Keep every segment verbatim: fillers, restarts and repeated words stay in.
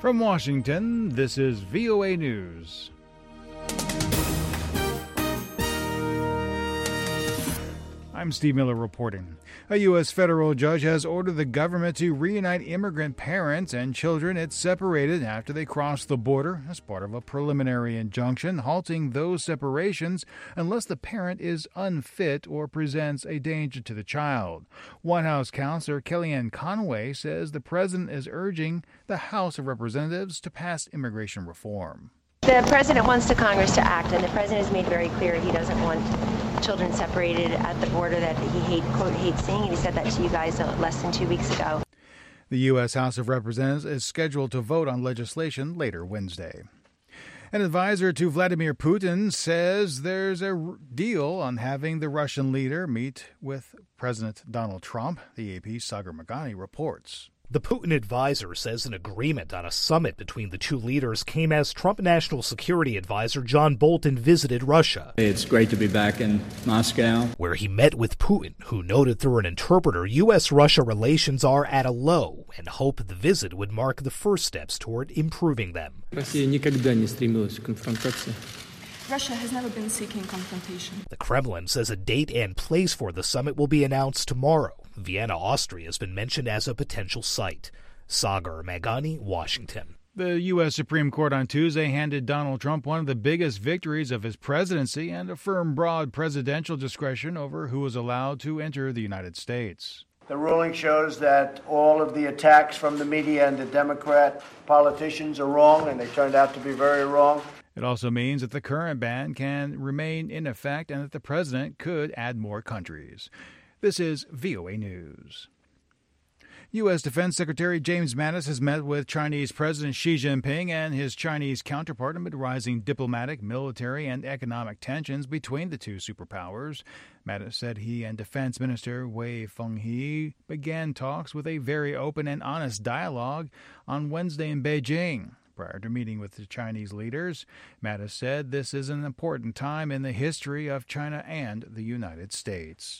From Washington, this is V O A News. I'm Steve Miller reporting. A U S federal judge has ordered the government to reunite immigrant parents and children it separated after they crossed the border as part of a preliminary injunction halting those separations unless the parent is unfit or presents a danger to the child. White House Counselor Kellyanne Conway says the president is urging the House of Representatives to pass immigration reform. The president wants the Congress to act, and the president has made very clear he doesn't want children separated at the border that he hate, quote, hates seeing. And he said that to you guys less than two weeks ago. The U S. House of Representatives is scheduled to vote on legislation later Wednesday. An advisor to Vladimir Putin says there's a deal on having the Russian leader meet with President Donald Trump. The A P's Sagar Meghani reports. The Putin advisor says an agreement on a summit between the two leaders came as Trump National Security Advisor John Bolton visited Russia. It's great to be back in Moscow, where he met with Putin, who noted through an interpreter U S Russia relations are at a low and hoped the visit would mark the first steps toward improving them. Россия никогда не стремилась к конфронтации. Russia has never been seeking confrontation. The Kremlin says a date and place for the summit will be announced tomorrow. Vienna, Austria has been mentioned as a potential site. Sagar Meghani, Washington. The U S. Supreme Court on Tuesday handed Donald Trump one of the biggest victories of his presidency and affirmed broad presidential discretion over who was allowed to enter the United States. The ruling shows that all of the attacks from the media and the Democrat politicians are wrong, and they turned out to be very wrong. It also means that the current ban can remain in effect and that the president could add more countries. This is V O A News. U S. Defense Secretary James Mattis has met with Chinese President Xi Jinping and his Chinese counterpart amid rising diplomatic, military, and economic tensions between the two superpowers. Mattis said he and Defense Minister Wei Fenghe began talks with a very open and honest dialogue on Wednesday in Beijing. Prior to meeting with the Chinese leaders, Mattis said this is an important time in the history of China and the United States.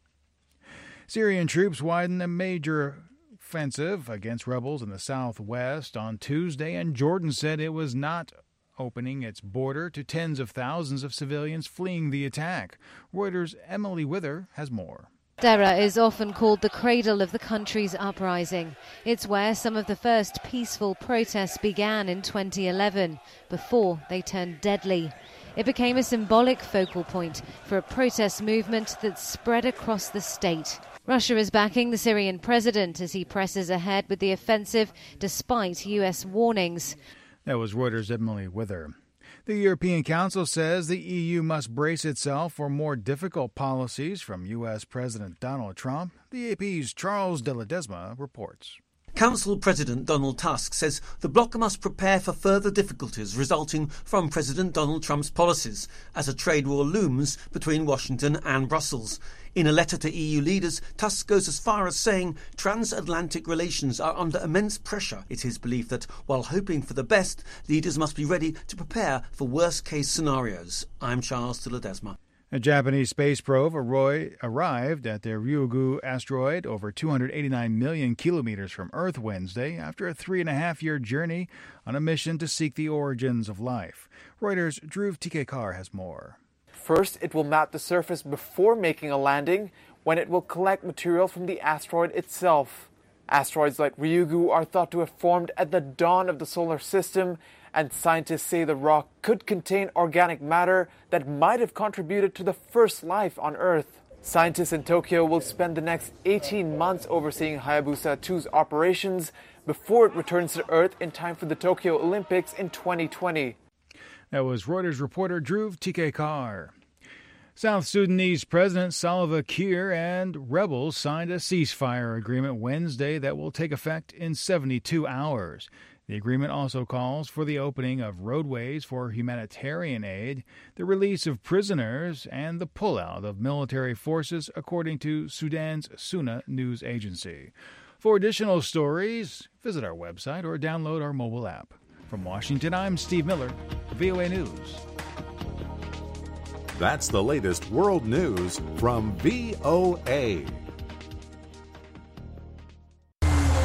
Syrian troops widened a major offensive against rebels in the southwest on Tuesday, and Jordan said it was not opening its border to tens of thousands of civilians fleeing the attack. Reuters' Emily Wither has more. Deraa is often called the cradle of the country's uprising. It's where some of the first peaceful protests began in twenty eleven, before they turned deadly. It became a symbolic focal point for a protest movement that spread across the state. Russia is backing the Syrian president as he presses ahead with the offensive despite U S warnings. That was Reuters' Emily Wither. The European Council says the E U must brace itself for more difficult policies from U S. President Donald Trump. The A P's Charles de Ledesma reports. Council President Donald Tusk says the bloc must prepare for further difficulties resulting from President Donald Trump's policies as a trade war looms between Washington and Brussels. In a letter to E U leaders, Tusk goes as far as saying transatlantic relations are under immense pressure. It's his belief that, while hoping for the best, leaders must be ready to prepare for worst-case scenarios. I'm Charles de Ledesma. A Japanese space probe arrived at the Ryugu asteroid over two hundred eighty-nine million kilometers from Earth Wednesday after a three-and-a-half-year journey on a mission to seek the origins of life. Reuters' Dhruv Tikekar has more. First, it will map the surface before making a landing, when it will collect material from the asteroid itself. Asteroids like Ryugu are thought to have formed at the dawn of the solar system, and scientists say the rock could contain organic matter that might have contributed to the first life on Earth. Scientists in Tokyo will spend the next eighteen months overseeing Hayabusa two's operations before it returns to Earth in time for the Tokyo Olympics in twenty twenty. That was Reuters reporter Dhruv Tikekar. South Sudanese President Salva Kiir and rebels signed a ceasefire agreement Wednesday that will take effect in seventy-two hours. The agreement also calls for the opening of roadways for humanitarian aid, the release of prisoners, and the pullout of military forces, according to Sudan's SUNA news agency. For additional stories, visit our website or download our mobile app. From Washington, I'm Steve Miller, V O A News. That's the latest world news from V O A.